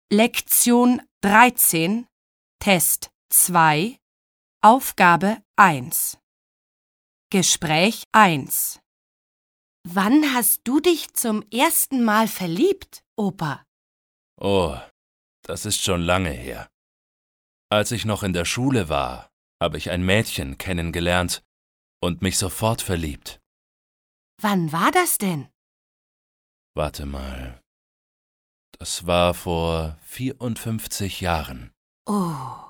Lektion 13, Test 2, Aufgabe 1. Gespräch 1. Wann hast du dich zum ersten Mal verliebt, Opa? Oh, das ist schon lange her. Als ich noch in der Schule war, habe ich ein Mädchen kennengelernt und mich sofort verliebt. Wann war das denn? Warte mal. Das war vor 54 Jahren. Oh.